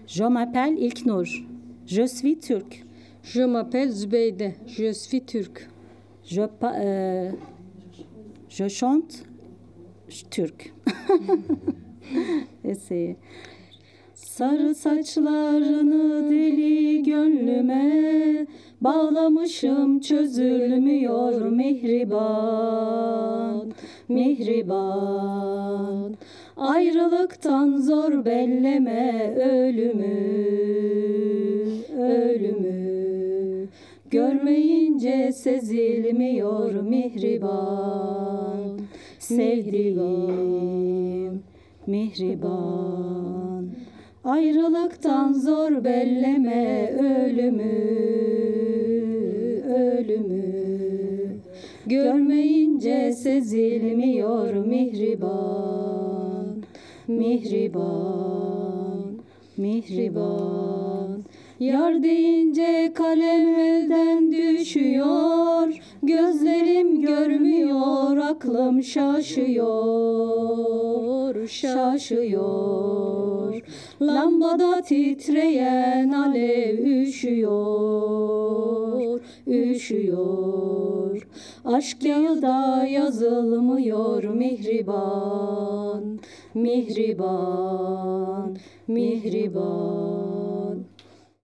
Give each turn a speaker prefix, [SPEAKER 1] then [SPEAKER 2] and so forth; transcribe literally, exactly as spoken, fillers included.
[SPEAKER 1] Je m'appelle İlknur. Je suis turc.
[SPEAKER 2] Je m'appelle Zübeyde. Je suis turc.
[SPEAKER 1] Je, pa- euh, je chante Türk. Essayez. Sarı saçlarını deli gönlüme bağlamışım, çözülmüyor mihriban, mihriban. Ayrılıktan zor belleme ölümü, ölümü. Görmeyince sezilmiyor mihriban, sevdiğim mihriban. Ayrılıktan zor belleme ölümü, ölümü. Görmeyince sezilmiyor mihriban, mihriban, mihriban. Yar deyince kalem elden düşüyor, gözlerim görmüyor, aklım şaşıyor, şaşıyor. Lambada titreyen alev üşüyor, üşüyor. Aşk kağıda yazılmıyor mihriban, mihriban, mihriban.